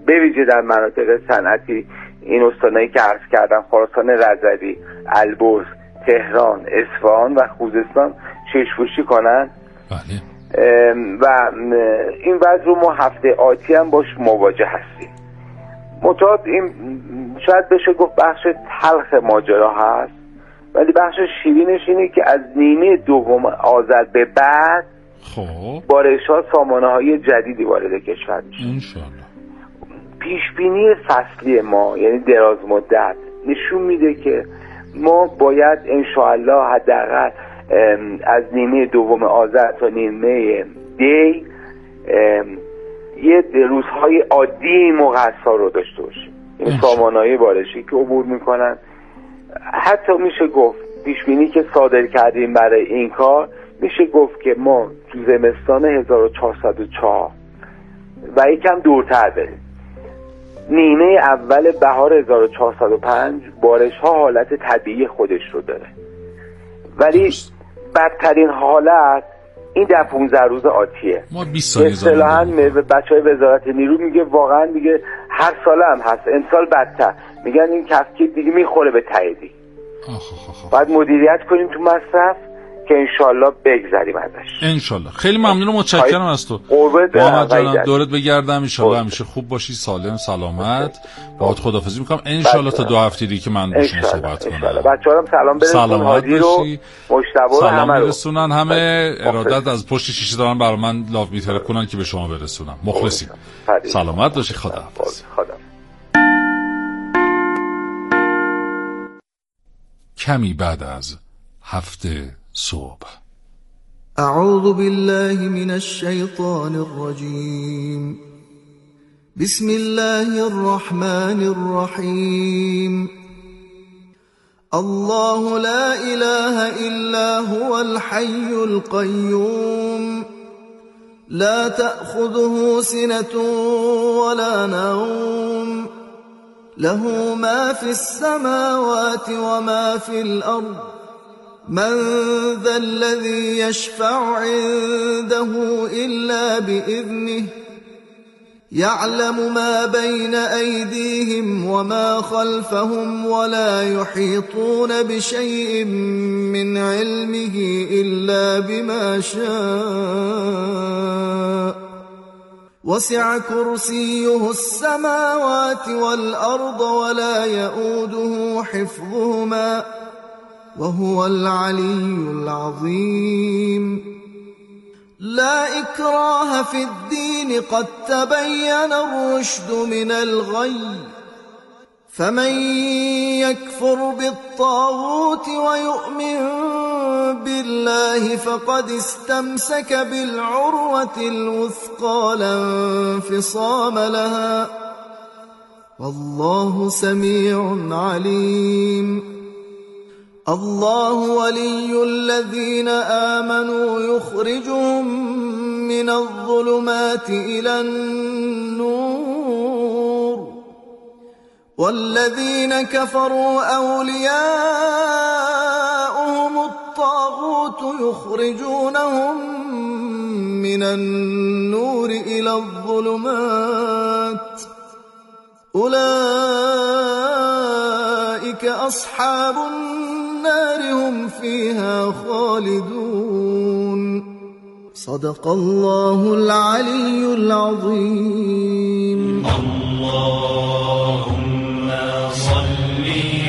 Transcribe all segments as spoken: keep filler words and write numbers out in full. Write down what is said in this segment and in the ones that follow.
به ویژه در مناطق صنعتی این استانایی که عرض کردم، خراسان رضوی، البرز، تهران، اصفهان و خوزستان چشم‌پوشی کنن. بله. و این وضع رو ما هفته آتی هم باش مواجه هستیم. متعاد این شاید بشه گفت بخش تلخ ماجرا هست، ولی بخش شیرینش اینه که از نیمه دوم آذر به بعد خب بارش‌ها سامانه‌های جدیدی وارد کشور میشه. انشالله. پیشبینی فصلی ما یعنی دراز مدت نشون میده که ما باید انشاءالله حداقل از نیمه دوم آذر تا نیمه دی یه روزهای عادی این موقع رو داشته باشیم. این سامانه‌های بارشی که عبور میکنن، حتی میشه گفت پیشبینی که صادر کردیم برای این کار، میشه گفت که ما تو زمستان هزار و چهارصد و چهار و یکم دورتر بریم، نیمه اول بهار هزار و چهارصد و پنج بارش ها حالت طبیعی خودش رو داره، ولی بدترین حالت این در پانزده روز آتیه. ما بیست سال اصطلاحاً بچهای وزارت نیرو میگه واقعا میگه هر ساله هم هست، امسال بدتر، میگن این کفگیر دیگه میخوره به تاییدی. باید مدیریت کنیم تو مصرف که انشالله بگذریم ازش. انشالله. خیلی ممنونم، متشکرم از تو محمد جان. دورت بگردم، انشالله همیشه خوب باشی، سالم سلامت. باهات خداحافظی میکنم انشالله تا دو هفته دیگه که من باشون صحبت کنم. بچه‌ها هم سلام برسون، هادی رو مجتبی رو همه برسونن، همه ارادت از پشت شیشه دارن برای من لاو میتره کنن که به شما برسونم. مخلصی. سلامت باشی. خداحافظ. خدا. کمی بعد از هفته صبح. اعوذ بالله من الشیطان الرجیم. بسم الله الرحمن الرحیم. الله لا اله الا هو الحي القيوم لا تأخذه سنة ولا نوم له ما في السماوات وما في الأرض من ذا الذي يشفع عنده إلا بإذنه يعلم ما بين أيديهم وما خلفهم ولا يحيطون بشيء من علمه إلا بما شاء وسع كرسيه السماوات والأرض ولا يؤوده حفظهما وهو العلي العظيم. لا إكراه في الدين قد تبين الرشد من الغي فمن يكفر بالطاغوت ويؤمن بالله فقد استمسك بالعروة الوثقى لا انفصام لها والله سميع عليم. الله ولي الذين آمنوا يخرجهم من الظلمات إلى النور والذين كفروا أولياؤهم الطاغوت يخرجونهم من النور إلى الظلمات أولئك أصحاب النار هم فيها خالدون. صدق الله العلي العظيم. اللهم صل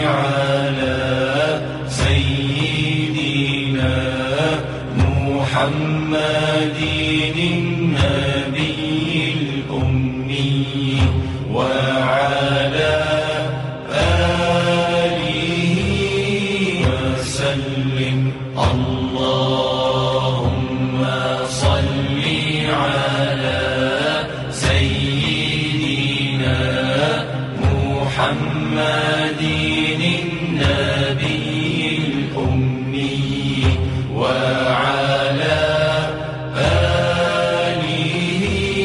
على سيدنا محمد النبي الأمي وعلى اللهم صل على سيدنا محمد النبي الأمي وعلى آله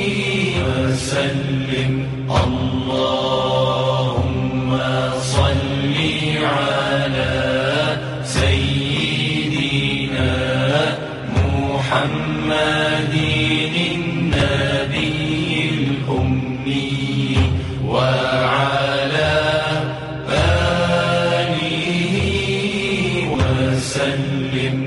وسلم. اللهم صل على سيدنا محمد النبي الأمي وعلى آله وسلم.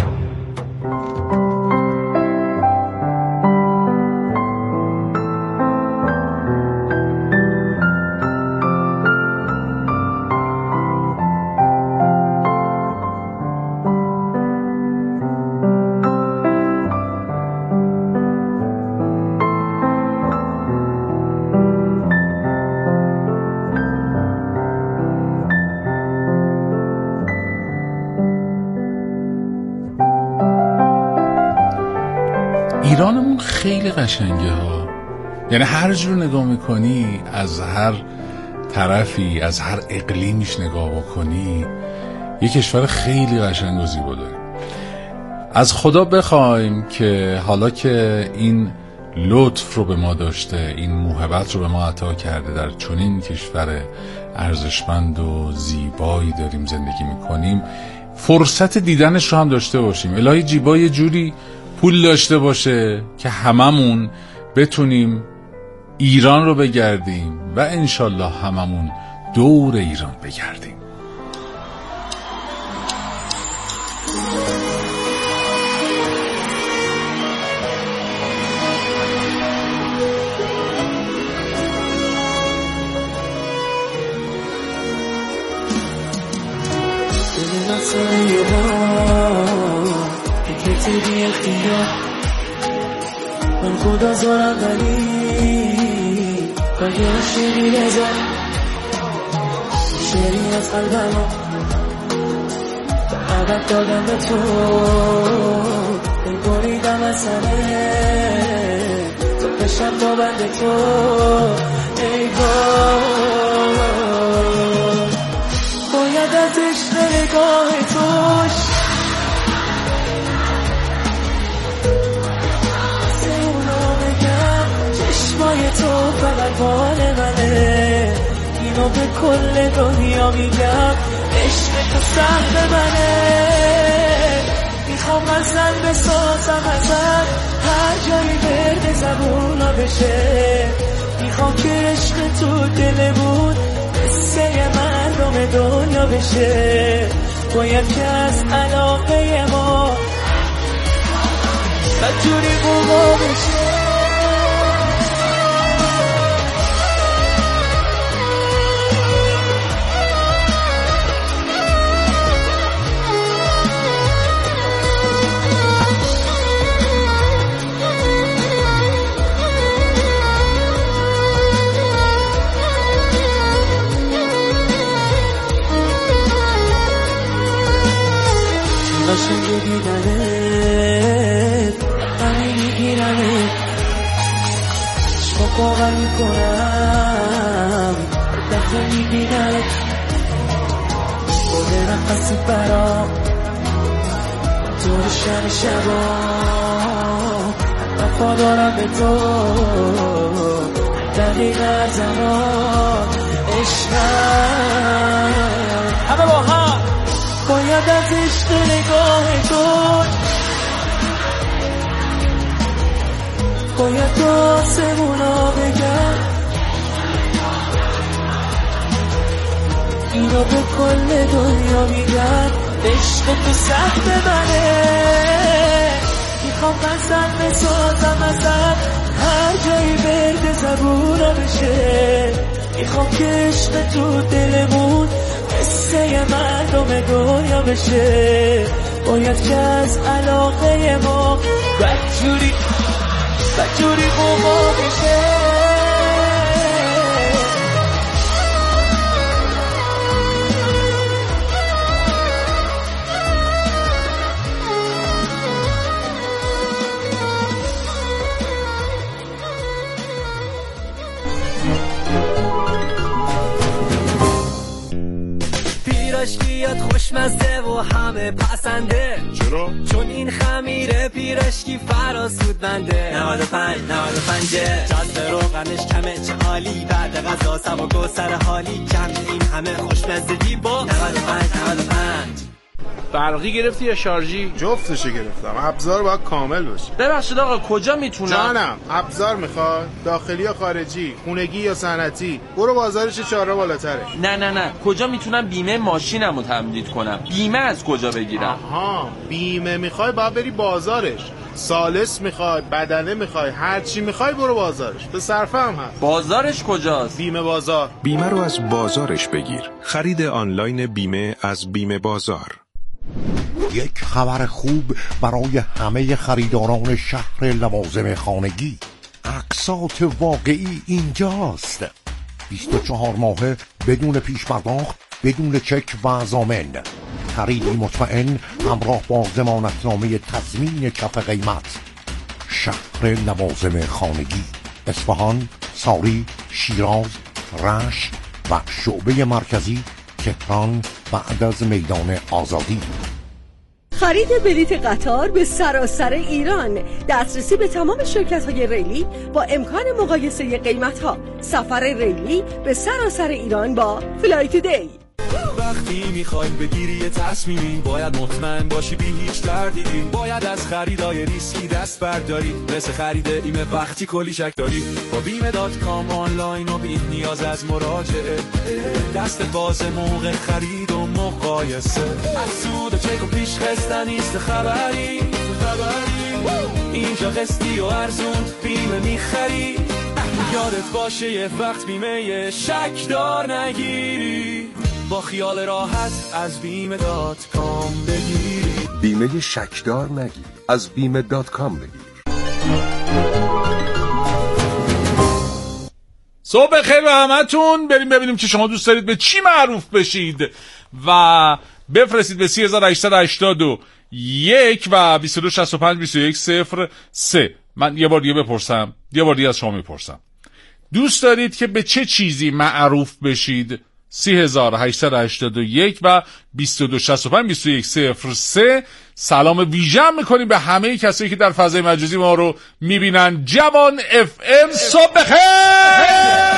ایرانمون خیلی قشنگه ها، یعنی هر جور نگاه میکنی، از هر طرفی، از هر اقلیمیش نگاه بکنی، یه کشور خیلی قشنگ و زیبا داره. از خدا بخوایم که حالا که این لطف رو به ما داشته، این موهبت رو به ما عطا کرده، در چنین کشور ارزشمند و زیبایی داریم زندگی میکنیم، فرصت دیدنش رو هم داشته باشیم. الهی جیبا یه جوری پول داشته باشه که هممون بتونیم ایران رو بگردیم و انشالله هممون دور ایران بگردیم. بی اختیار من خدا زارم ولی بگه شیری بزن شیری از قلبم عبد دادم به تو بریدم از سره تو پشم با بند تو ای وای باید از عشق نگاه توش تو فقط مال منه، اینو به کل دنیا میگم، عشق تو سهم منه. میخوام غزل بسازم ازت هر جایی برد زبونا بشه، میخوام که عشق تو دلمون قصه مردم دنیا بشه. باید که از علاقه ما بدجوری قوا بشه. قشنگ دیدنت همه میگیرنت عشقا باور میکنم دفعه میبیننت بوده نفسی برام طور شب شبا وفا دارم به تو دقیق هر زمان عشقم همه با هم باید از عشق نگاه تو باید تو آسمونا بگم اینو به کل دنیا میگم عشق تو سخت منه میخوام غزل بسازم ازت هر جایی برد زبونا بشه میخوام که عشق تو دلمون قصه مردم دنیا بشه باید که از علاقه ما بدجوری بدجوری قوا بشه. پیرشکیت خوشمزه و همه پسنده چرا؟ چون این خمیره پیرشکی فراسود بنده نود و پنج نود و پنج جذب روغنش کمه چه عالی بعد غذا سبک و سر حالی کم این همه خوشمزگی با نود و پنج نود و پنج. برقی گرفتی یا شارژی؟ جفتشو گرفتم. ابزار باید کامل باشه. ببخشید آقا کجا میتونم؟ جانم ابزار میخواد؟ داخلی یا خارجی؟ خونگی یا صنعتی؟ برو بازارش چهارراه بالاتره. نه نه نه کجا میتونم بیمه ماشینمو تمدید کنم؟ بیمه از کجا بگیرم؟ آها بیمه میخوای باید بری بازارش. سالس میخوای، بدنه میخوای، هر چی میخوای برو بازارش. به صرفه هم هست. بازارش کجاست؟ بیمه بازار. بیمه رو از بازارش بگیر. خرید آنلاین بیمه از بیمه بازار. یک خبر خوب برای همه خریداران شهر لوازم خانگی. اقساط واقعی اینجاست. بیست و چهار ماهه بدون پیش پرداخت، بدون چک و ضامن. خریدی مطمئن همراه با ضمانتنامه تضمین کف قیمت. شهر لوازم خانگی، اصفهان، ساری، شیراز، رشت و شعبه مرکزی تهران بعد از میدان آزادی. خرید بلیت قطار به سراسر ایران، دسترسی به تمام شرکت‌های ریلی با امکان مقایسه قیمت‌ها. سفر ریلی به سراسر ایران با فلای تودی. وقتی میخوایم بگیری یه تصمیمی باید مطمئن باشی بی هیچ تردیدی. باید از خریدای ریسکی دست برداری، مثل خرید ایمه وقتی کلی شک داری. با بیمه دات کام آنلاین و بی نیاز از مراجعه، دست باز موقع خرید و مقایسه. از سود و چک و پیش خسته نیست خبری خبری اینجا قسطی و ارزون بیمه میخری. یادت باشه یه وقت بیمه شک دار نگیری. با خیال راحت از بیمه دات کام بگیر. بیمه شکدار نگیر، از بیمه دات کام بگیر. صبح خیر به همتون. بریم ببینیم که شما دوست دارید به چی معروف بشید و بفرستید به سی هزار و هشتصد و هشتاد و یک و بیست و دو شصت و پنج بیست و یک صفر سه. من یه بار دیگه بپرسم، یه بار دیگه از شما میپرسم، دوست دارید که به چه چیزی معروف بشید؟ سی هزار و هشتصد و هشتاد و یک و بیست و دو شصت و پنج بیست و یک صفر سه. سلام ویژه میکنیم به همه کسایی که در فضای مجازی ما رو میبینن. جوان اف ام صبح بخیر.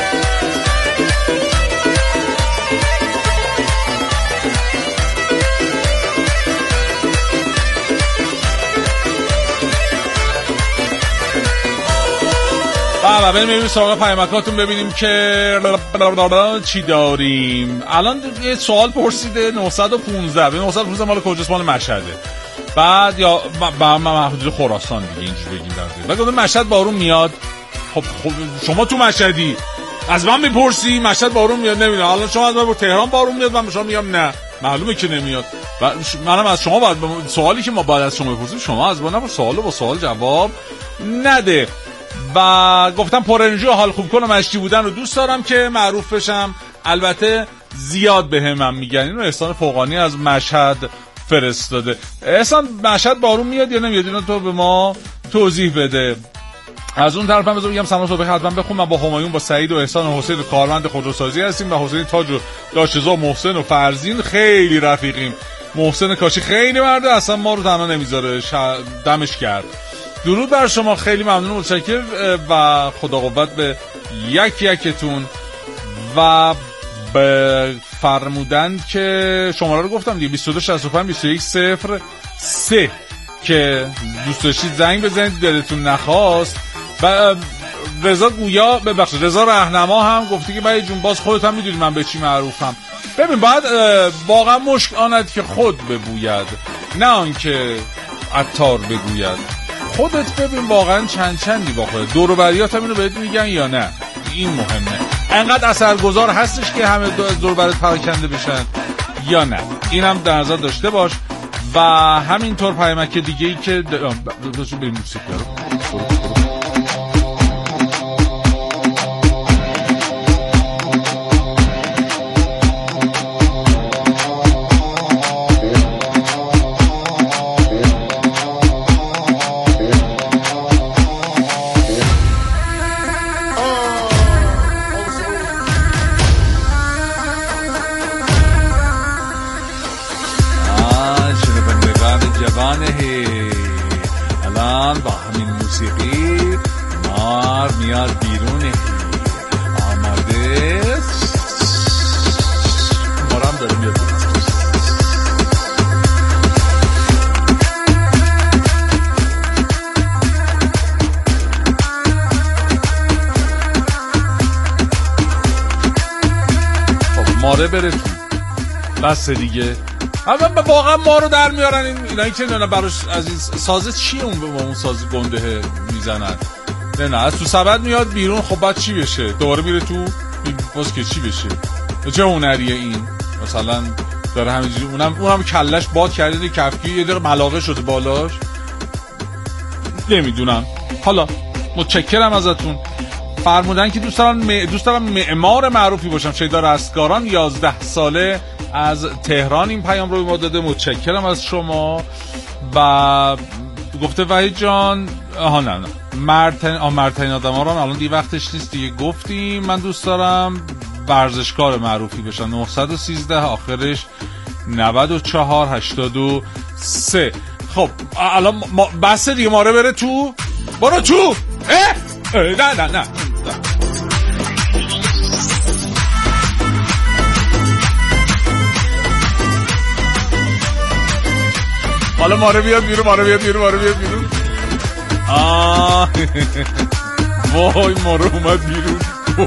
بابا بریم ببینیم سراغ پیامکاتون ببینیم که چی داریم. الان یه سوال پرسیده نهصد و پانزده به نهصد و پانزده مال کجاست؟ مال مشهده. بعد یا با من حدود خراسان دیگه اینجوری بگیم در بعد گفتم مشهد بارون میاد. خب خب شما تو مشهدی از من میپرسی مشهد بارون میاد نمیدونم. الان شما از من تهران بارون میاد من به شما میگم نه معلومه که نمیاد. و منم از شما باید سوالی که ما باید از شما بپرسیم شما از من سوالو با سوال جواب نده. و گفتم پر انرژی و حال خوب کنم مشتی بودن رو دوست دارم که معروف بشم. البته زیاد به همم میگن. اینو احسان فوقانی از مشهد فرستاده. احسان مشهد بارون میاد یا نمیاد اینو تو به ما توضیح بده. از اون طرف هم بذار بگم سلام صبح حتما بخون. من با همایون با سعید و احسان و حسین کارمند خودروسازی هستیم و حسین تاج و داشتزا محسن و فرزین خیلی رفیقیم. محسن کاشی خیلی مرده اصلا ما رو تنها نمیذاره دمش کرد. درود بر شما خیلی ممنون متشکر و خدا قوت به یک یکتون. و به فرمودن که شماره رو گفتم دیگه بیست و دو شصت و پنج بیست و یک صفر سه که دوست داشتید زنگ بزنید دلتون نخواست. و رضا گویا ببخشید رضا راهنما هم گفته که بایی جون باز خودت هم میدونی من به چی معروفم. ببین باید واقعا مشک آند که خود ببوید نه آن که عطار بگوید. خودت ببین واقعا چند چندی با خودت دور و بریات هم اینو بهت میگن یا نه. این مهمه. انقدر اثرگذار هستش که همه دور برات پراکنده بشن یا نه. اینم در نظر داشته باش. و همینطور پیامک دیگه ای که داشتیم بریم موسیقی رو الان با همین ماره بره تو. بس دیگه. اما واقعا ما رو در میارن این اینایی که نه براش از این ساز چیه اون با اون ساز گنده میزنن. نه نه از تو سبد میاد بیرون. خب بعد چی بشه؟ دوباره میره تو باز که چی بشه؟ چه هنریه این؟ مثلا داره همینجوری اونم اونم کلش باد کرده کفکی یه دقیقه ملاقه شده بالاش. نمیدونم. حالا متشکرم ازتون. فرمودن که دوست دارم م... دوست دارم معمار معروفی باشم. شیدا رستگاران یازده ساله از تهران این پیام رو به ما داده. متشکرم از شما. و گفته وحید جان آها نه نه مرتن آ مرتن آدم‌ها رو الان دیگه وقتش نیست دیگه گفتیم. من دوست دارم ورزشکار معروفی بشم. نهصد و سیزده آخرش نود و چهار هشتاد و سه. خب الان ما... بس دیگه ماره بره تو. برو تو. اه, اه نه نه نه حالا ماره بیاد بیرون. ماره بیاد بیرون. ماره بیاد بیرون. آه وای ماره اومد بیرون.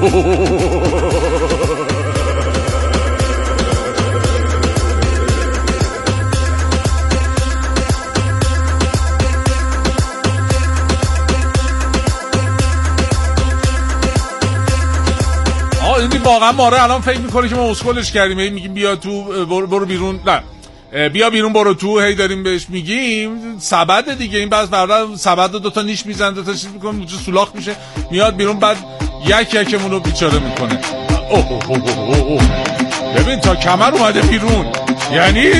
آه این واقعا ماره الان فکر میکنه که ما اسکلش کردیم. میگیم بیا تو برو, برو بیرون. نه بیا بیرون برو تو. هی داریم بهش میگیم سبد دیگه. این بعض فردا سبد دو تا نیش میزنه دو تا چیز میکنه وجه سولاخ میشه میاد بیرون بعد یک یکمون رو بیچاره میکنه. اوه اوه اوه اوه اوه. ببین تا کمر اومده بیرون یعنی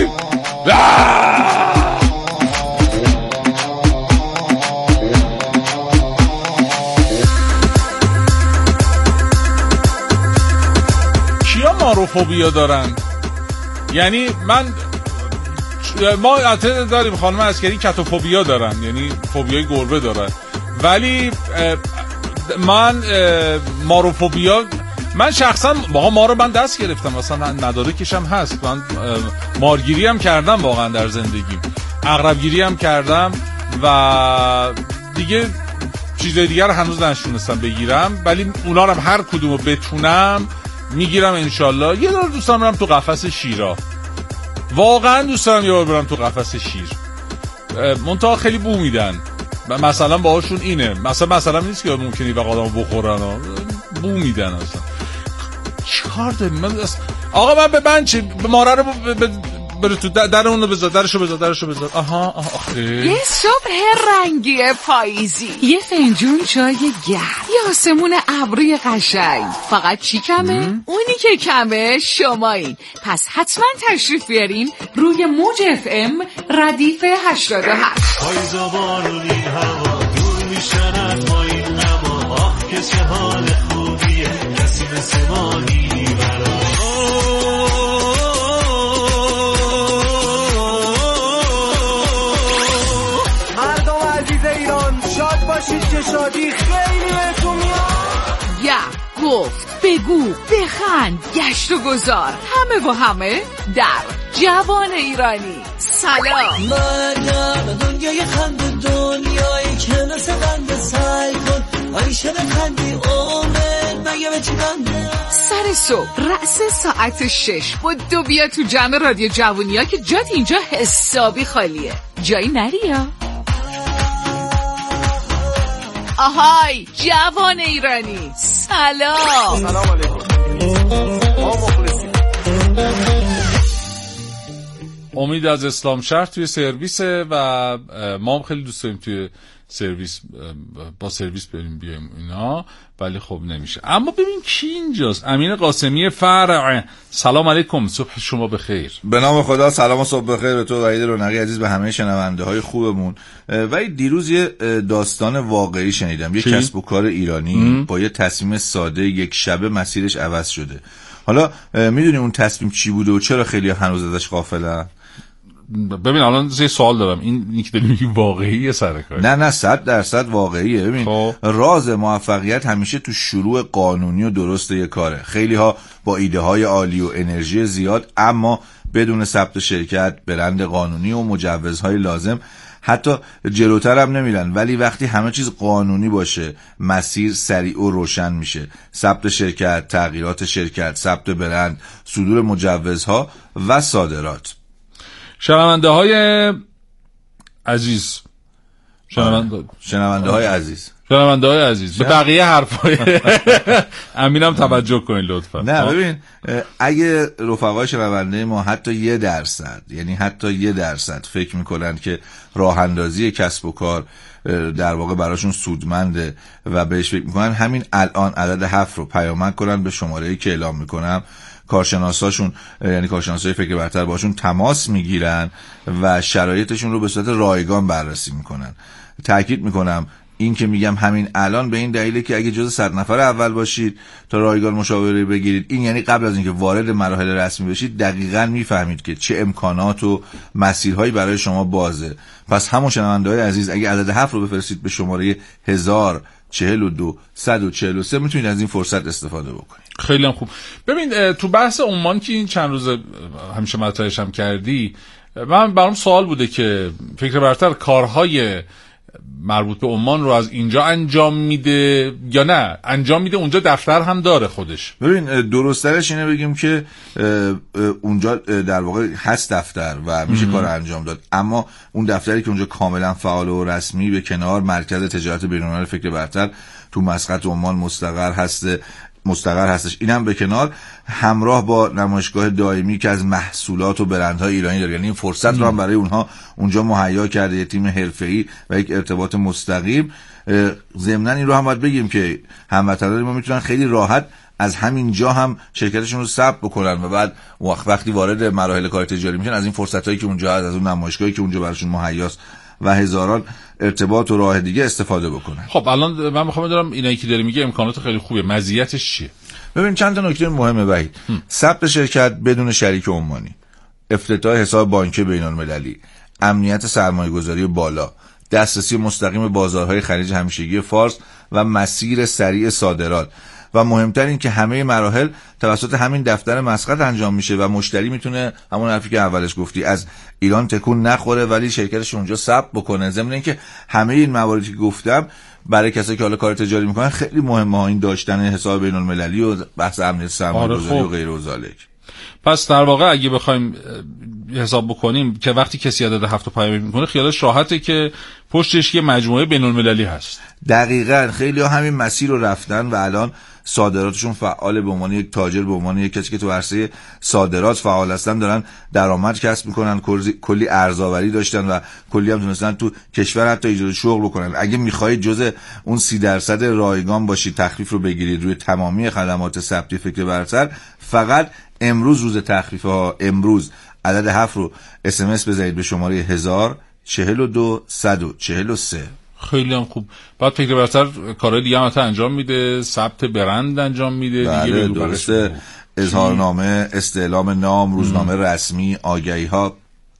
کیا ماروفوبیا دارن؟ یعنی من ما عطا داریم خانم عسکری کتوفوبیا دارن یعنی فوبیای گربه دارن. ولی من ماروفوبیا من شخصا واقعا ما رو من دست گرفتم مثلا مدارکشم هست. من مارگیری هم کردم واقعا در زندگیم. عقربگیری هم کردم و دیگه چیزای دیگر رو هنوز نشونستم بگیرم. ولی اونا رو هم هر کدومو بتونم میگیرم انشالله. یه دور دوستان برم تو قفس شیرا. واقعا دوست دارم یه بار برم تو قفس شیر. منتها خیلی بو میدن. مثلا باهاشون اینه مثلا مثلا نیست که ممکنه به آدمو بخورن بو میدن اصلا. چیکار داریم؟ من آقا من به من چی ماره رو بره تو در اون رو بذار درشو بذار درشو بذار. آها آخه یه صبح رنگی پاییزی یه فنجون چای گرم یه آسمون ابروی قشنگ. فقط چی کمه؟ ام؟ اونی که کمه شمایین. پس حتما تشریف بیارین روی موج اف ام ردیف هشتاد و هشت. پاییزا بارونی هوا دور میشن از ما این نما. آه که چه حال خوبیه کسی مثل ما نی برا. شاد باشید که شادی خیلی بهتون میاد. یا گفت بگو بخند گشت و گذار همه و همه در جوان ایرانی. سلام. من دنیای خند دنیای که نسه بنده سعی کن آیشه بخندی عمر مگه به چی بنده. سر صبح رأس ساعت شش با دو بیا تو جمع رادیو جوونیا که جات اینجا حسابی خالیه. جایی نریا. آهای جوان ایرانی سلام. سلام علیکم. ما مخلصیم. امید از اسلام شهر توی سرویسه و ما هم خیلی دوست داریم توی سرویس با سرویس بریم بیایم اینا ولی خب نمیشه. اما ببین کی اینجاست. امین قاسمی فرع. سلام علیکم. صبح شما بخیر. به نام خدا. سلام و صبح بخیر به تو وحید رونقی عزیز به همه شنونده های خوبمون. وحید دیروز یه داستان واقعی شنیدم. یه کسب و کار ایرانی ام؟ با یه تصمیم ساده یک شبه مسیرش عوض شده. حالا میدونی اون تصمیم چی بوده و چرا خیلی هنوز ازش غافلن؟ ببین الان یه سوال دارم. این اینکه داری میگی واقعیه سرکار؟ نه نه صد درصد واقعیه. ببین خب. راز موفقیت همیشه تو شروع قانونی و درست یه کاره. خیلی ها با ایده های عالی و انرژی زیاد اما بدون ثبت شرکت، برند قانونی و مجوزهای لازم حتی جلوتر هم نمیرن، ولی وقتی همه چیز قانونی باشه مسیر سریع و روشن میشه. ثبت شرکت، تغییرات شرکت، ثبت برند، صدور مجوزها و صادرات. شنونده های عزیز شنونده, شنونده های عزیز شنونده های عزیز به بقیه حرفای امینم توجه کنین لطفا. نه ببین، اگه رفقای شنونده ما حتی یه درصد یعنی حتی یه درصد فکر میکنن که راه اندازی کسب و کار در واقع براشون سودمنده و بهش فکر میکنن، همین الان عدد هفت رو پیامک کنن به شماره‌ای که اعلام میکنم. کارشناساشون یعنی کارشناسای فکر برتر باشون تماس میگیرن و شرایطشون رو به صورت رایگان بررسی میکنن. تأکید میکنم این که میگم همین الان به این دلیله که اگه جز صد نفر اول باشید تا رایگان مشاوره بگیرید، این یعنی قبل از اینکه وارد مراحل رسمی بشید دقیقاً میفهمید که چه امکانات و مسیرهایی برای شما بازه. پس همون شنونده‌های عزیز اگه عدد هفت رو بفرستید به شماره هزار چهل و دو صد و چهل و سه میتونید از این فرصت استفاده بکنید. خیلی هم خوب. ببین تو بحث عمان که این چند روز همیشه مطرحش هم کردی، من برام سوال بوده که فکر برتر کارهای مربوط به عمان رو از اینجا انجام میده یا نه انجام میده اونجا دفتر هم داره خودش؟ ببین درسترش اینه بگیم که اونجا در واقع هست دفتر و میشه کار انجام داد، اما اون دفتری که اونجا کاملا فعال و رسمی به کنار مرکز تجارت بین‌المللی فکر برتر تو مسقط عمان مستقر هست مستقر هستش، اینم به کنار، همراه با نمایشگاه دائمی که از محصولات و برندهای ایرانی داره. یعنی این فرصت رو هم برای اونها اونجا مهیا کرده، یه تیم حرفه‌ای و یک ارتباط مستقیم. ضمناً این رو هم باید بگیم که هموطنان ما میتونن خیلی راحت از همین جا هم شرکتشون رو ثبت بکنن و بعد وقتی وارد مراحل کار تجاری میشن از این فرصتایی که اونجا هست، از اون نمایشگاهی که اونجا براشون مهیاست و هزاران ارتباط و راه دیگه استفاده بکنن. خب الان من میخوام بدونم اینایی که داره میگه امکانات خیلی خوبه، مزیتش چیه؟ ببین چند تا نکته مهمه وحید. ثبت شرکت بدون شریک عمانی، افتتاح حساب بانکی بین‌المللی، امنیت سرمایه‌گذاری بالا، دسترسی مستقیم به بازارهای خلیج همیشگی فارس و مسیر سریع صادرات، و مهمتر این که همه مراحل توسط همین دفتر مسقط انجام میشه و مشتری میتونه همون حرفی که اولش گفتی از ایران تکون نخوره ولی شرکتش اونجا ثبت بکنه. ضمن اینکه همه این مواردی که گفتم برای کسایی که حالا کار تجاری میکنن خیلی مهمه، این داشتن حساب بین‌المللی و بحث امنیت سرمایه‌گذاری و غیر و ذالک. پس در واقع اگه بخوایم حساب بکنیم که وقتی کسی عدد هفت رو پیام میکنه خیالش راحته که پشتش یه مجموعه بین‌المللی هست. دقیقاً خیلی ها همین مسیر رو رفتن و الان صادراتشون فعال، به عنوان یک تاجر، به عنوان یک کسی که تو عرصه صادرات فعال هستن دارن درآمد کسب میکنن، کلی ارزآوری داشتن و کلی هم تونستن تو کشور حتی ایجاد شغل بکنن. اگه میخواهید جزء اون سی درصد رایگان باشید، تخفیف رو بگیرید روی تمامی خدمات ثبتی فکر برتر، فقط امروز روز تخفیف ها، امروز عدد هفت رو اس ام اس بزنید به شماره هزار چهل و دو صد و چهل و سه. خیلی هم خوب. بعد فکر برتر کارهای دیگه هم انجام میده، ثبت برند انجام میده. بله درسته، اظهارنامه، استعلام نام، روزنامه ام. رسمی، آگهی ها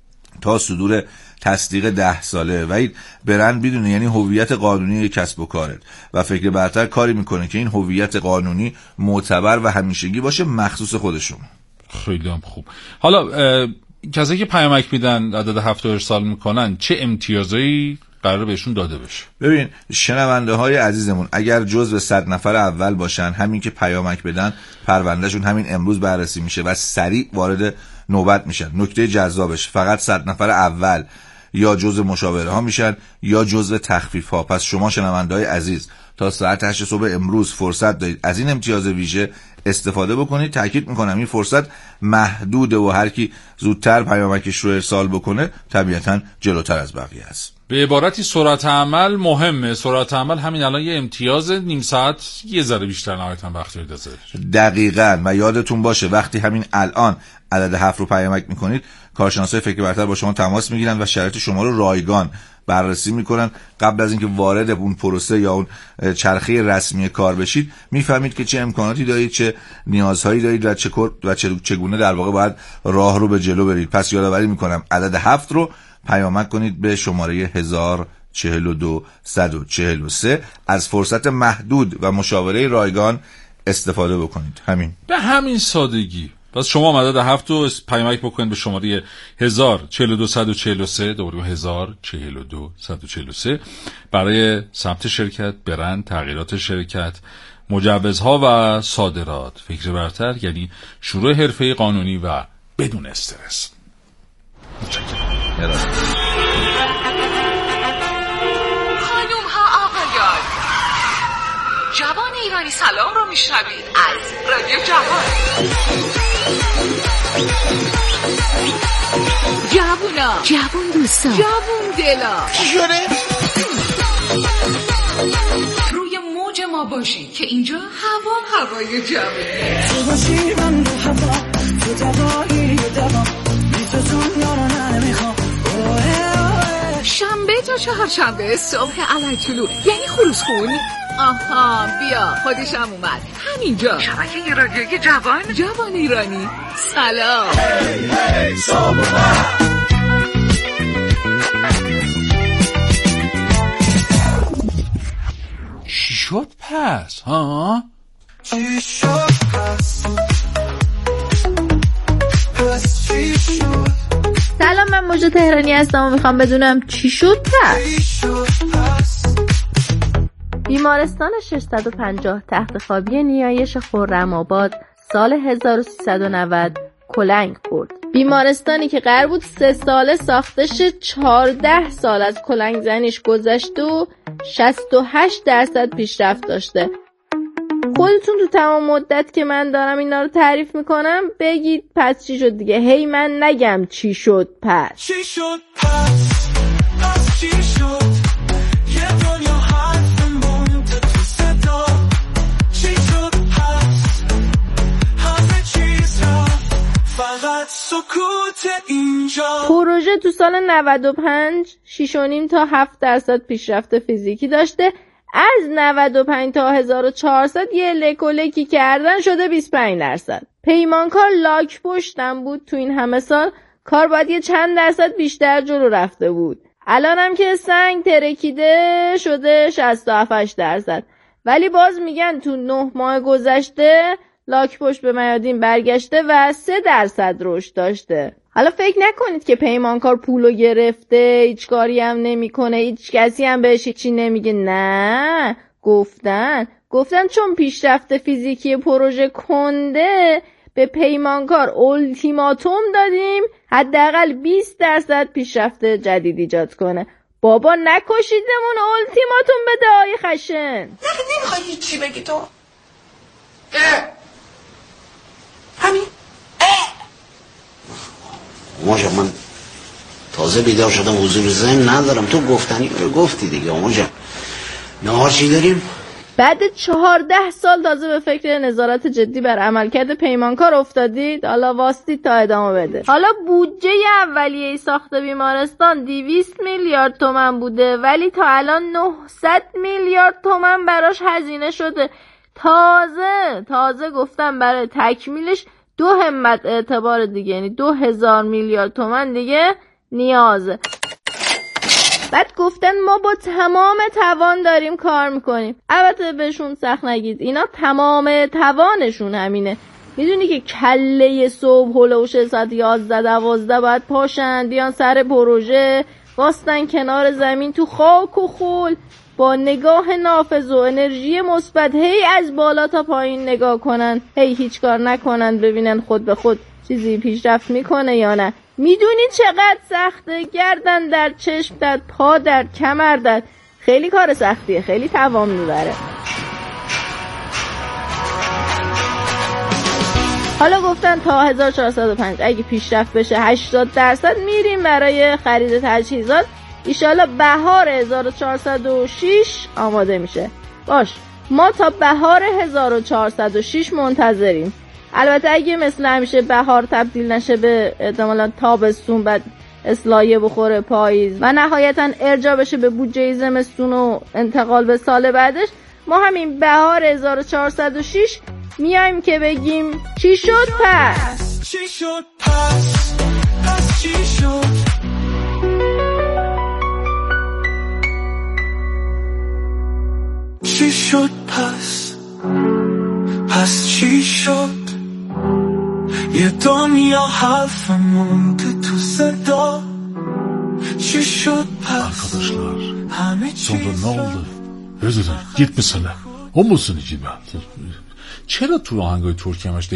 تا صدور تصدیق ده ساله. و این برند بدونه یعنی هویت قانونی کسب و کارت و فکر برتر کاری میکنه که این هویت قانونی معتبر و همیشگی باشه مخصوص خودشون. خیلی هم خوب. حالا کسایی که پیامک میدن عدد هفت رو ارسال میکنن چه امتیازایی قرار بهشون داده بشه؟ ببین شنونده های عزیزمون اگر جزو صد نفر اول باشن، همین که پیامک بدن پروندهشون همین امروز بررسی میشه و سریع وارد نوبت میشن. نکته جذابش فقط صد نفر اول یا جزو مشاوره ها میشن یا جزو تخفیف ها. پس شما شنونده های عزیز تا ساعت هشت صبح امروز فرصت دارید از این امتیاز ویژه استفاده بکنید. تاکید میکنم این فرصت محدوده و هر کی زودتر پیامکش رو ارسال بکنه طبیعتا جلوتر از بقیه است. به عبارتی سرعت عمل مهمه. سرعت عمل همین الان یه امتیاز نیم ساعت یه ذره بیشتر نهایتاً وقت دارید ازش. دقیقاً. و یادتون باشه وقتی همین الان عدد هفت رو پیامک میکنید کارشناسای فکر برتر با شما تماس میگیرن و شرایط شما رو رایگان بررسی میکنن. قبل از اینکه وارد اون پروسه یا اون چرخه رسمی کار بشید میفهمید که چه امکاناتی دارید، چه نیازهایی دارید و چه و چگونه در واقع باید راه رو به جلو برید. پس یادآوری میکنم عدد هفت رو پیامک کنید به شماره هزار چهل و دو صد و چهل و سه. از فرصت محدود و مشاوره رایگان استفاده بکنید. همین به همین سادگی. پس شما مدد هفت رو پیامک بکنید به شماره هزار و چهل و دو صد و چهل و سه دوباره هزار و چهل و دو صد و چهل و سه برای ثبت شرکت، برند، تغییرات شرکت، مجوزها و صادرات. فکر برتر یعنی شروع حرفه قانونی و بدون استرس. خانوم ها آقایان، جوان ایرانی سلام رو میشنوید از رادیو جوان. جوونا، جوون دوستا، جوون دلا، چی شده؟ روی موج ما باشی که اینجا هوا هوای جوونه. تو باشی من رو هوا، تو دوایی دوا، میتون یارو نمیخوام. شنبه تا چهارشنبه صبح علایطلو، یعنی خروس خون. آها بیا خودشم اومد همینجا، شبکه رادیوی جوان، جوان ایرانی. سلام. hey, hey, چی شد پس ها؟ چی شد پس؟ پس چی شد؟ سلام، من موجه تهرانی هستم و میخوام بدونم چی شد پس؟ بیمارستان ششصد و پنجاه تخت خوابی نیایش خرم‌آباد سال هزار و سیصد و نود کلنگ خورد. بیمارستانی که قرار بود سه ساله ساخته شه چهارده سال از کلنگ زنیش گذشته و شصت و هشت درصد پیشرفت داشته. خودتون تو تمام مدت که من دارم اینا رو تعریف میکنم بگید پس چی شد دیگه، هی من نگم چی شد پس. چی شد پس؟ پس چی شد؟ یه دنیا حرف مونده تو صدا. چی شد پس؟ همه چیز رفت فقط سکوت اینجا. پروژه تو سال نود و پنج شش و نیم تا هفت درصد پیشرفت فیزیکی داشته. از نود و پنج تا هزار و چهارصد یه لکولکی کردن شده بیست و پنج درصد. پیمانکار لاک پشتم بود تو این همه سال، کار باید یه چند درصد بیشتر جلو رفته بود. الانم که سنگ ترکیده شده شصت و هفت درصد. ولی باز میگن تو نه ماه گذشته لاک پشت به میادین برگشته و سه درصد رشد داشته. حالا فکر نکنید که پیمانکار پولو گرفته، هیچ کاری هم نمیکنه، هیچ کسی هم بهش هیچی نمیگه. نه، گفتن گفتن چون پیشرفت فیزیکی پروژه کنده به پیمانکار اولتیماتوم دادیم حداقل بیست درصد پیشرفت جدید ایجاد کنه. بابا نکشیدمون، اولتیماتوم بده آی خشن. نه نمیخوای هیچی بگی تو؟ اه همین موجه من تازه بیدار شدم، حضور ذهن ندارم. تو گفتنی رو گفتی دیگه. موجه نهار چی داریم؟ بعد چهارده سال تازه به فکر نظارت جدی بر عملکرد پیمانکار افتادید. حالا واستید تا ادامه بده. حالا بودجه اولیه ساخت بیمارستان دویست میلیارد تومان بوده ولی تا الان نهصد میلیارد تومان براش هزینه شده. تازه تازه گفتم برای تکمیلش دو همت اعتبار دیگه، یعنی دو هزار میلیارد تومان دیگه نیازه. بعد گفتن ما با تمام توان داریم کار میکنیم. البته بهشون سخت نگید، اینا تمام توانشون همینه. میدونی که کله صبح هلوش ساعت یازده دوازده باید پاشن بیان سر پروژه، واستن کنار زمین تو خاک و خول با نگاه نافذ و انرژی مثبت هی از بالا تا پایین نگاه کنن، هی هیچ کار نکنن ببینن خود به خود چیزی پیشرفت میکنه یا نه. میدونی چقدر سخته؟ گردن در چشم در پا در کمر در، خیلی کار سختیه، خیلی توان میبره. حالا گفتن تا هزار و چهارصد و پنج اگه پیشرفت بشه هشتاد درصد میریم برای خرید تجهیزات. ایشالا بهار هزار و چهارصد و شش آماده میشه. باش ما تا بهار هزار و چهارصد و شش منتظریم. البته اگه مثل همیشه بهار تبدیل نشه به احتمالاً تابستون، بعد اصلاحیه بخوره پاییز و نهایتاً ارجاع بشه به بودجه زمستون و انتقال به سال بعدش، ما همین بهار هزار و چهارصد و شش میایم که بگیم چی شد پس؟ چی شد پس؟ پس چی شد؟ چی شد پس؟ پس چی شد؟ یه دنیا حرفمون که تو صدا چی شد پس همه چیز Özür dilerim. Gitme sana. O musun içime? چرا تو آهنگای ترکی همش